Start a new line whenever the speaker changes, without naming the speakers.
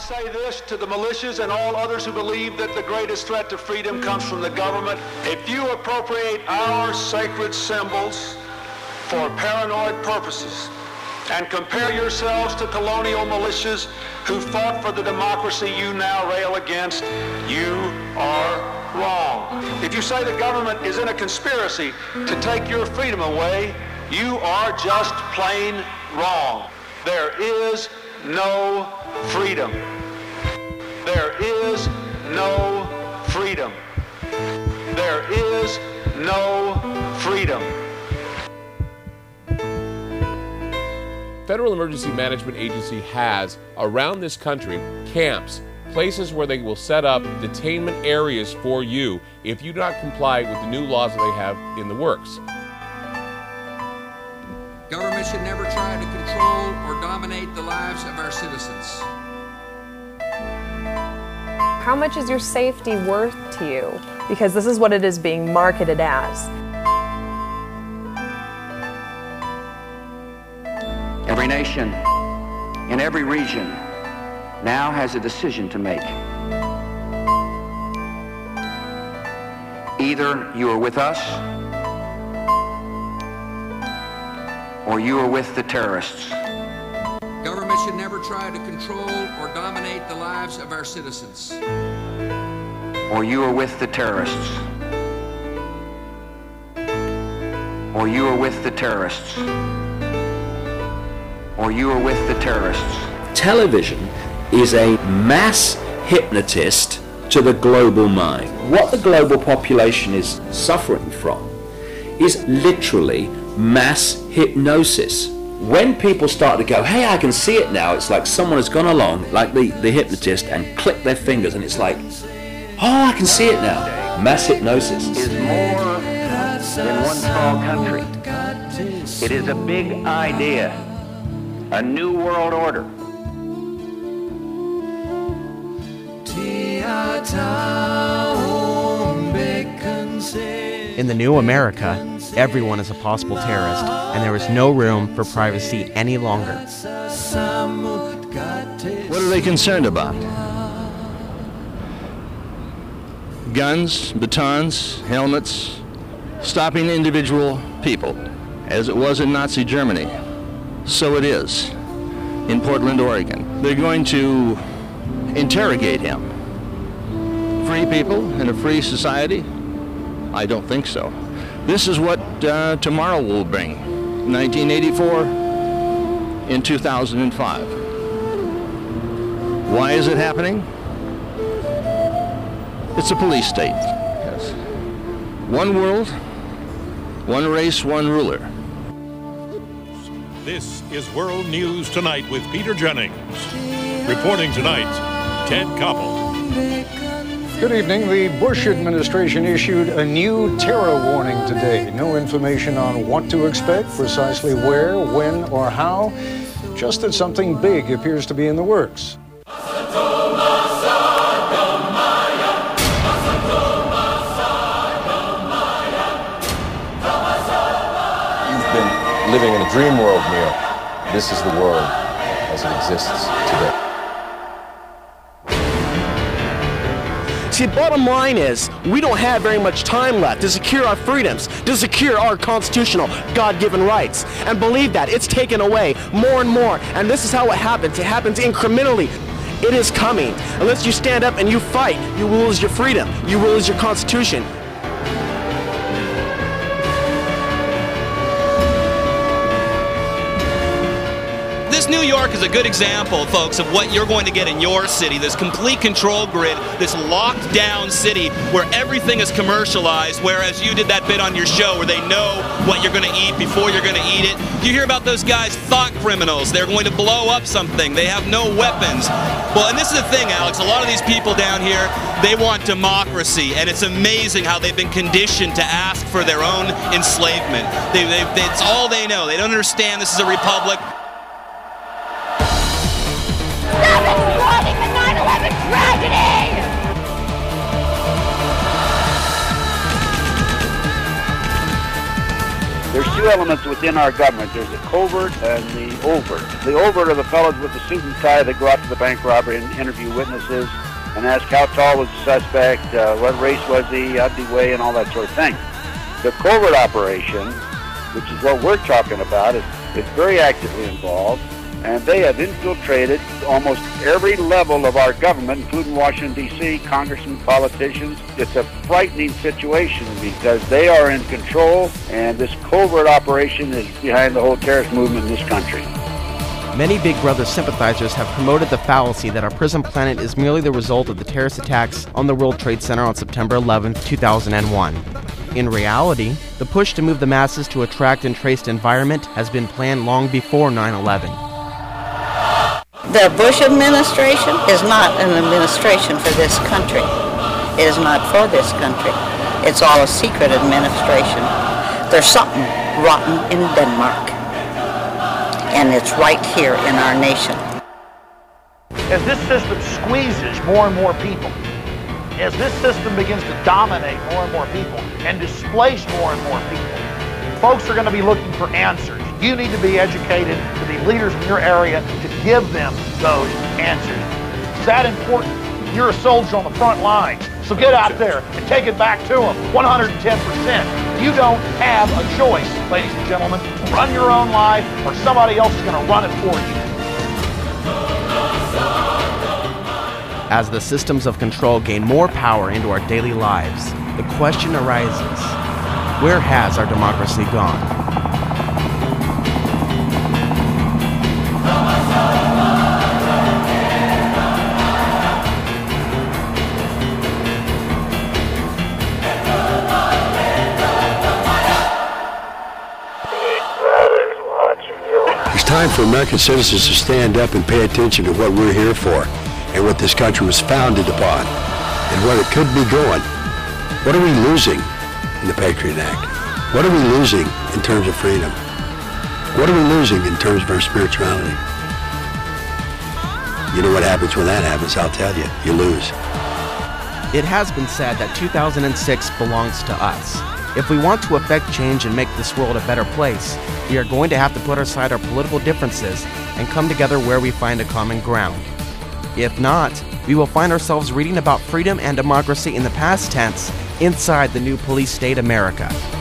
say this to the militias and all others who believe that the greatest threat to freedom comes from the government. If you appropriate our sacred symbols for paranoid purposes and compare yourselves to colonial militias who fought for the democracy you now rail against, you are wrong. If you say the government is in a conspiracy to take your freedom away, you are just plain wrong. There is no freedom. There is no freedom. There is no freedom.
Federal Emergency Management Agency has, around this country, camps, places where they will set up detainment areas for you if you do not comply with the new laws that they have in the works.
Government should never try to control or dominate the lives of our citizens.
How much is your safety worth to you? Because this is what it is being marketed as.
Every nation in every region now has a decision to make. Either you are with us or you are with the terrorists.
Government should never try to control or dominate the lives of our citizens.
Or you are with the terrorists. Or you are with the terrorists. Or you are with the terrorists.
Television is a mass hypnotist to the global mind. What the global population is suffering from is literally mass hypnosis. When people start to go, hey, I can see it now, it's like someone has gone along, like the hypnotist, and clicked their fingers, and it's like, oh, I can see it now. Mass hypnosis
is more than one small country. It is a big idea, a new world order.
In the new America, everyone is a possible terrorist, and there is no room for privacy any longer.
What are they concerned about? Guns, batons, helmets, stopping individual people, as it was in Nazi Germany. So it is in Portland, Oregon. They're going to interrogate him. Free people in a free society? I don't think so. This is what tomorrow will bring. 1984 in 2005. Why is it happening? It's a police state. Yes. One world, one race, one ruler.
This is World News Tonight with Peter Jennings. Reporting tonight, Ted Koppel.
Good evening. The Bush administration issued a new terror warning today. No information on what to expect, precisely where, when, or how. Just that something big appears to be in the works.
You've been living in a dream world, Neil. This is the world as it exists today.
See, the bottom line is, we don't have very much time left to secure our freedoms, to secure our constitutional, God-given rights. And believe that, it's taken away more and more. And this is how it happens. It happens incrementally. It is coming. Unless you stand up and you fight, you will lose your freedom. You will lose your constitution.
New York is a good example, folks, of what you're going to get in your city, this complete control grid, this locked down city where everything is commercialized, whereas you did that bit on your show where they know what you're going to eat before you're going to eat it. You hear about those guys, thought criminals. They're going to blow up something. They have no weapons. Well, and this is the thing, Alex, a lot of these people down here, they want democracy, and it's amazing how they've been conditioned to ask for their own enslavement. It's all they know. They don't understand this is a republic.
Stop exploiting the 9/11 tragedy!
There's two
elements within our government. There's the covert and the overt. The overt are the fellows with the suit and tie that go out to the bank robbery and interview witnesses and ask how tall was the suspect, what race was he, how'd he weigh, and all that sort of thing. The covert operation, which is what we're talking about, is very actively involved, and they have infiltrated almost every level of our government, including Washington, D.C., congressmen, politicians. It's a frightening situation because they are in control, and this covert operation is behind the whole terrorist movement in this country.
Many Big Brother sympathizers have promoted the fallacy that our prison planet is merely the result of the terrorist attacks on the World Trade Center on September 11, 2001. In reality, the push to move the masses to a tracked and traced environment has been planned long before 9/11.
The Bush administration is not an administration for this country. It is not for this country. It's all a secret administration. There's something rotten in Denmark, and it's right here in our nation.
As this system squeezes more and more people, as this system begins to dominate more and more people and displace more and more people, folks are going to be looking for answers. You need to be educated to be leaders in your area to give them those answers. It's that important. You're a soldier on the front line, so get out there and take it back to them 110%. You don't have a choice, ladies and gentlemen. Run your own life or somebody else is going to run it for you.
As the systems of control gain more power into our daily lives, the question arises, where has our democracy gone?
It's time for American citizens to stand up and pay attention to what we're here for and what this country was founded upon and where it could be going. What are we losing in the Patriot Act? What are we losing in terms of freedom? What are we losing in terms of our spirituality? You know what happens when that happens, I'll tell you. You lose.
It has been said that 2006 belongs to us. If we want to affect change and make this world a better place, we are going to have to put aside our political differences and come together where we find a common ground. If not, we will find ourselves reading about freedom and democracy in the past tense inside the new police state America.